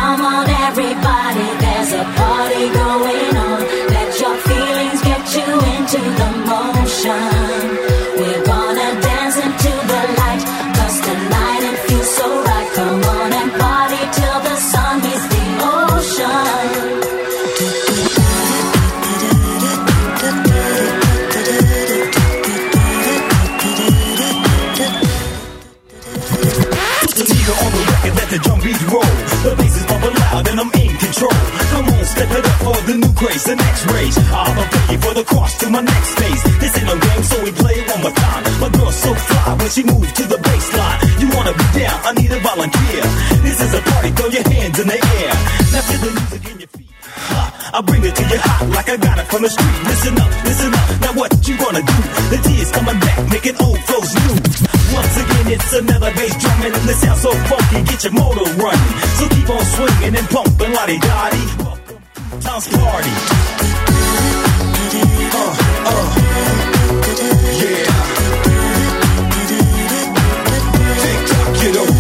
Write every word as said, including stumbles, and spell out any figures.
Come on everybody, there's a party going on. Let your feelings get you into the motion. We're gonna dance into the light, 'cause tonight it feels so right. Come on and party till the sun hits the ocean. On the record, let the drum beat roll. The bass is bumping loud and I'm in control. Come on, step it up for the new craze, the next rage. I'ma play you for the cross to my next phase. This ain't no game, so we play it one more time. My girl's so fly when she moves to the bass line. You wanna be down, I need a volunteer. This is a party, throw your hands in the air. Now feel the music in your feet. I'll bring it to you hot like I got it from the street. Listen up, listen up, now what you gonna do? The tears coming back, making old flows new. Once again, it's another bass drumming, and the sound so funky, get your motor running. So keep on swinging and pumping, la-di-da-di. Welcome to Tom's party. Uh, uh, yeah. Tick-tock, get over.